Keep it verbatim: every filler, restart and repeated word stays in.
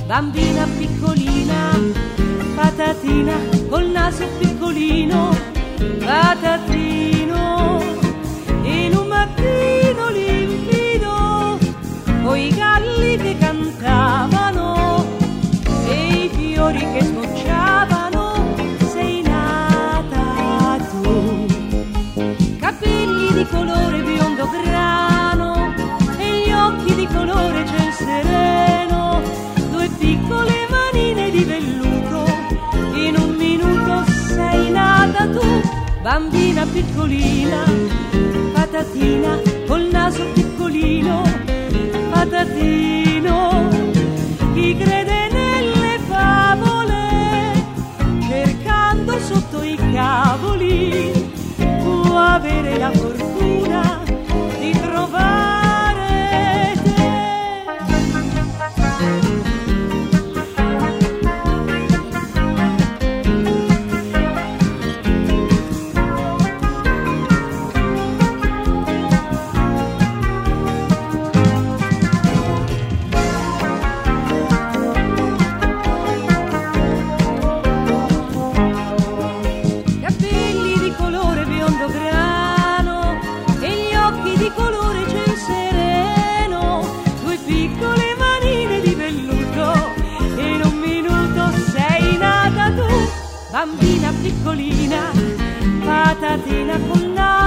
bambina piccolina, patatina col naso piccolino, patatino, in un mattino limpido, coi galli che cantavano e i fiori che sbocciavano, sei nata tu. Capelli di colore biondo grano e gli occhi di colore ciel sereno, due piccole manine di velluto, in un minuto sei nata tu. Bambina piccolina, patatina col naso piccolino, patatino, chi crede nelle favole, cercando sotto i cavoli, può avere la fortuna di trovare te. Capelli di colore biondo grano e gli occhi di colore ciel sereno, due piccole manine di velluto, in un minuto sei nata tu. Bambina piccolina, patatina con naso